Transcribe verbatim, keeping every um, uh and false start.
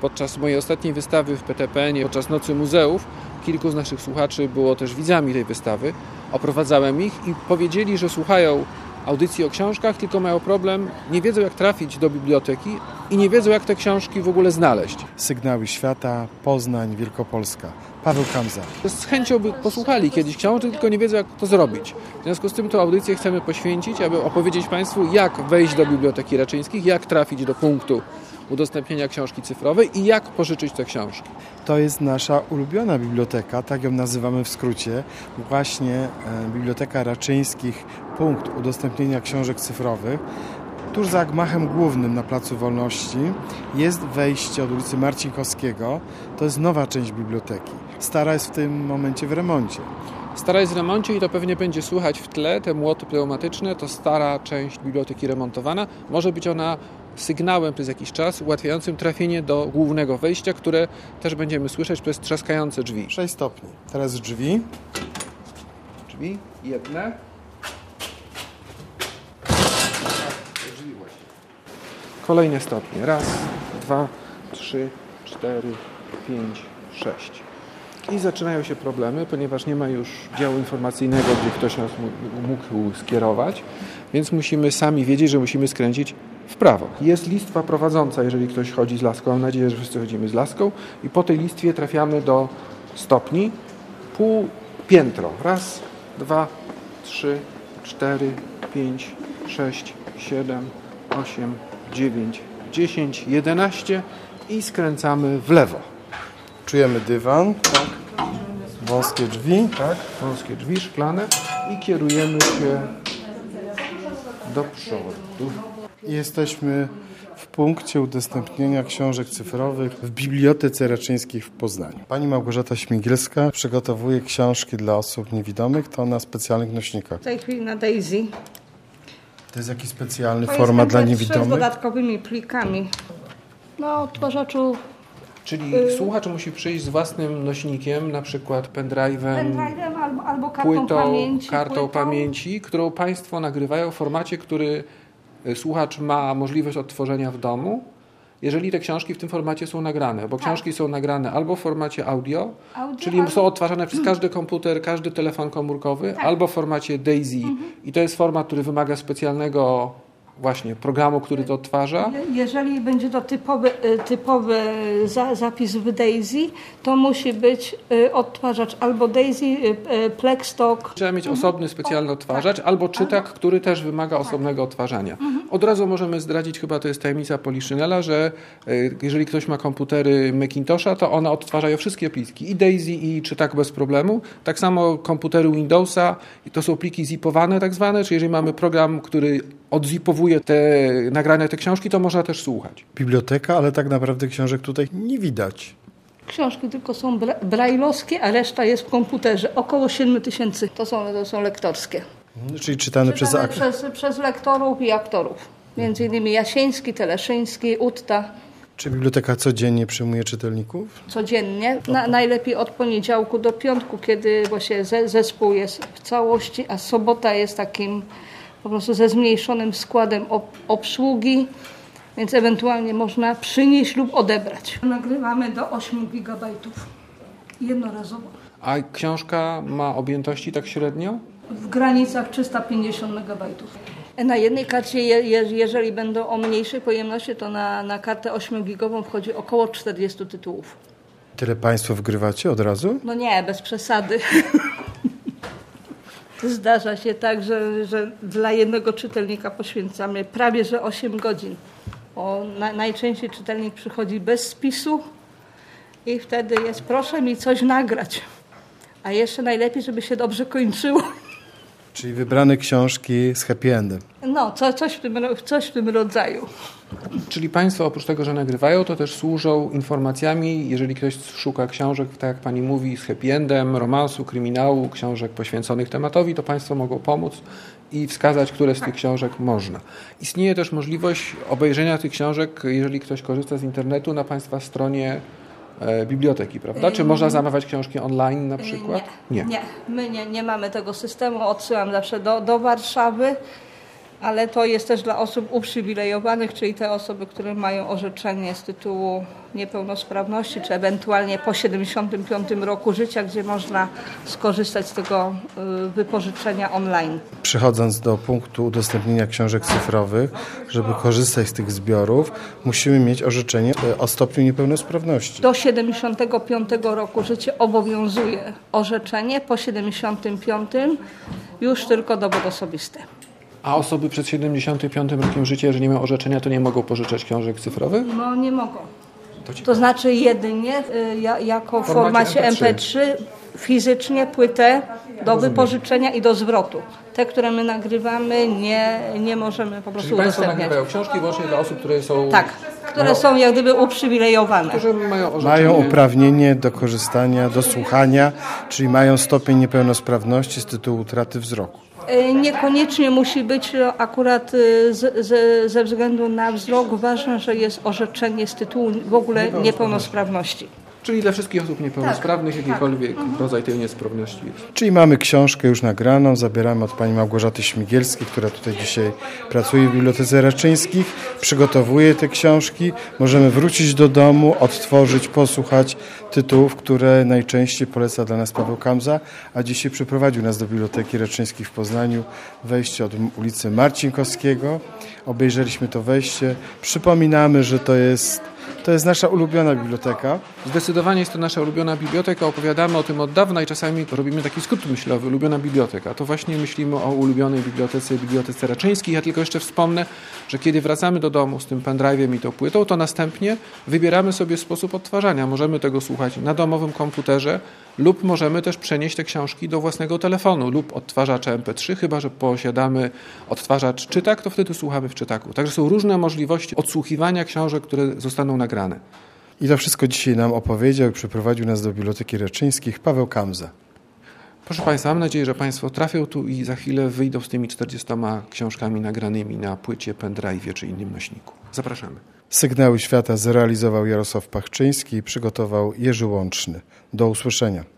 Podczas mojej ostatniej wystawy w P T P N-ie, podczas Nocy Muzeów, kilku z naszych słuchaczy było też widzami tej wystawy. Oprowadzałem ich i powiedzieli, że słuchają audycji o książkach, tylko mają problem, nie wiedzą jak trafić do biblioteki i nie wiedzą jak te książki w ogóle znaleźć. Sygnały Świata, Poznań, Wielkopolska. Paweł Kamza. Z chęcią by posłuchali kiedyś książek, tylko nie wiedzą jak to zrobić. W związku z tym tę audycję chcemy poświęcić, aby opowiedzieć Państwu, jak wejść do Biblioteki Raczyńskich, jak trafić do punktu udostępnienia książki cyfrowej i jak pożyczyć te książki. To jest nasza ulubiona biblioteka, tak ją nazywamy w skrócie. Właśnie e, Biblioteka Raczyńskich, punkt udostępnienia książek cyfrowych. Tuż za gmachem głównym na Placu Wolności jest wejście od ulicy Marcinkowskiego. To jest nowa część biblioteki. Stara jest w tym momencie w remoncie. Stara jest w remoncie i to pewnie będzie słychać w tle, te młoty pneumatyczne, to stara część biblioteki remontowana. Może być ona sygnałem przez jakiś czas ułatwiającym trafienie do głównego wejścia, które też będziemy słyszeć przez trzaskające drzwi. sześć stopni. Teraz drzwi. Drzwi jedne. Kolejne stopnie. Raz, dwa, trzy, cztery, pięć, sześć. I zaczynają się problemy, ponieważ nie ma już działu informacyjnego, gdzie ktoś nas mógł skierować, więc musimy sami wiedzieć, że musimy skręcić w prawo. Jest listwa prowadząca, jeżeli ktoś chodzi z laską. Mam nadzieję, że wszyscy chodzimy z laską. I po tej listwie trafiamy do stopni. Pół piętro. Raz, dwa, trzy, cztery, pięć, sześć, siedem, osiem, dziewięć, dziesięć, jedenaście i skręcamy w lewo. Czujemy dywan. Tak. Wąskie drzwi. Tak, wąskie drzwi szklane i kierujemy się do przodu. Jesteśmy w punkcie udostępnienia książek cyfrowych w Bibliotece Raczyńskiej w Poznaniu. Pani Małgorzata Śmigielska przygotowuje książki dla osób niewidomych, to na specjalnych nośnikach. W tej chwili na Daisy. To jest jakiś specjalny To format dla jest niewidomych? z dodatkowymi plikami. No, odtwarzaczu. Czyli y... słuchacz musi przyjść z własnym nośnikiem, na przykład pendrive'em, Pendrive'em albo, albo kartą płytą, pamięci. kartą płytą. pamięci, którą Państwo nagrywają w formacie, który słuchacz ma możliwość odtworzenia w domu, jeżeli te książki w tym formacie są nagrane, bo książki tak. są nagrane albo w formacie audio, audio czyli albo... są odtwarzane przez każdy komputer, każdy telefon komórkowy, tak. albo w formacie Daisy. Mhm. I to jest format, który wymaga specjalnego właśnie programu, który to odtwarza. Jeżeli będzie to typowy, typowy za, zapis w Daisy, to musi być odtwarzacz albo Daisy, Plextalk. Trzeba mieć osobny, specjalny odtwarzacz, albo czytak, który też wymaga osobnego odtwarzania. Od razu możemy zdradzić, chyba to jest tajemnica Poliszynela, że jeżeli ktoś ma komputery Macintosha, to one odtwarzają wszystkie pliki, i Daisy, i czytak bez problemu. Tak samo komputery Windowsa, to są pliki zipowane tak zwane, czyli jeżeli mamy program, który odzipowuje te nagrane te książki, to można też słuchać. Biblioteka, ale tak naprawdę książek tutaj nie widać. Książki tylko są bra- brajlowskie, a reszta jest w komputerze. Około siedem tysięcy. To są, to są lektorskie. Hmm, czyli czytane, czytane przez... przez... Przez lektorów i aktorów. Między innymi Jasieński, Teleszyński, Utta. Czy biblioteka codziennie przyjmuje czytelników? Codziennie. Na, najlepiej od poniedziałku do piątku, kiedy właśnie zespół jest w całości, a sobota jest takim po prostu ze zmniejszonym składem obsługi, więc ewentualnie można przynieść lub odebrać. Nagrywamy do ośmiu gigabajtów jednorazowo. A książka ma objętości tak średnio? W granicach trzysta pięćdziesiąt megabajtów. Na jednej karcie, je, jeżeli będą o mniejszej pojemności, to na, na kartę ośmiogigową wchodzi około czterdzieści tytułów. Tyle Państwo wgrywacie od razu? No nie, bez przesady. Zdarza się tak, że, że dla jednego czytelnika poświęcamy prawie że osiem godzin. Bo na, najczęściej czytelnik przychodzi bez spisu i wtedy jest, proszę mi coś nagrać. A jeszcze najlepiej, żeby się dobrze kończyło. Czyli wybrane książki z happy endem. No, co, coś, w tym, coś w tym rodzaju. Czyli Państwo oprócz tego, że nagrywają, to też służą informacjami, jeżeli ktoś szuka książek, tak jak Pani mówi, z happy endem, romansu, kryminału, książek poświęconych tematowi, to Państwo mogą pomóc i wskazać, które z tych książek można. Istnieje też możliwość obejrzenia tych książek, jeżeli ktoś korzysta z internetu, na Państwa stronie e, biblioteki, prawda? Czy można zamawiać książki online na przykład? Nie, nie. nie. My nie, nie mamy tego systemu. Odsyłam zawsze do, do Warszawy. Ale to jest też dla osób uprzywilejowanych, czyli te osoby, które mają orzeczenie z tytułu niepełnosprawności, czy ewentualnie po siedemdziesiątym piątym roku życia, gdzie można skorzystać z tego wypożyczenia online. Przychodząc do punktu udostępnienia książek cyfrowych, żeby korzystać z tych zbiorów, musimy mieć orzeczenie o stopniu niepełnosprawności. Do siedemdziesiątego piątego roku życia obowiązuje orzeczenie, po siedemdziesiątym piątym już tylko dowód osobisty. A osoby przed siedemdziesiątym piątym rokiem życia, jeżeli nie mają orzeczenia, to nie mogą pożyczać książek cyfrowych? No nie mogą. To, To znaczy jedynie y, ja, jako w formacie formacie M P trzy. M P trzy fizycznie płytę do wypożyczenia i do zwrotu. Te, które my nagrywamy, nie, nie możemy po prostu Czyli Państwo udostępniać. nagrywają książki wyłącznie dla osób, które są... Tak, które są jak gdyby uprzywilejowane. Którzy mają orzeczenie. Mają uprawnienie do korzystania, do słuchania, czyli mają stopień niepełnosprawności z tytułu utraty wzroku. Y, Niekoniecznie musi być akurat y, z, z, ze względu na wzrok ważne, że jest orzeczenie z tytułu w ogóle niepełnosprawności. Czyli dla wszystkich osób niepełnosprawnych, jakikolwiek rodzaj tej niesprawności jest. Czyli mamy książkę już nagraną, zabieramy od pani Małgorzaty Śmigielskiej, która tutaj dzisiaj pracuje w Bibliotece Raczyńskich, przygotowuje te książki. Możemy wrócić do domu, odtworzyć, posłuchać tytułów, które najczęściej poleca dla nas Paweł Kamza, a dzisiaj przyprowadził nas do Biblioteki Raczyńskiej w Poznaniu, wejście od ulicy Marcinkowskiego. Obejrzeliśmy to wejście. Przypominamy, że to jest To jest nasza ulubiona biblioteka. Zdecydowanie jest to nasza ulubiona biblioteka. Opowiadamy o tym od dawna i czasami robimy taki skrót myślowy, ulubiona biblioteka. To właśnie myślimy o ulubionej bibliotece, Bibliotece Raczyńskiej. Ja tylko jeszcze wspomnę, że kiedy wracamy do domu z tym pendrive'em i tą płytą, to następnie wybieramy sobie sposób odtwarzania. Możemy tego słuchać na domowym komputerze lub możemy też przenieść te książki do własnego telefonu lub odtwarzacza M P trzy, chyba że posiadamy odtwarzacz czytak, to wtedy słuchamy w czytaku. Także są różne możliwości odsłuchiwania książek, które zostaną nagrane. I to wszystko dzisiaj nam opowiedział i przyprowadził nas do Biblioteki Raczyńskich Paweł Kamza. Proszę Państwa, mam nadzieję, że Państwo trafią tu i za chwilę wyjdą z tymi czterdziestoma książkami nagranymi na płycie, pendrive'ie czy innym nośniku. Zapraszamy. Sygnały Świata zrealizował Jarosław Pachczyński i przygotował Jerzy Łączny. Do usłyszenia.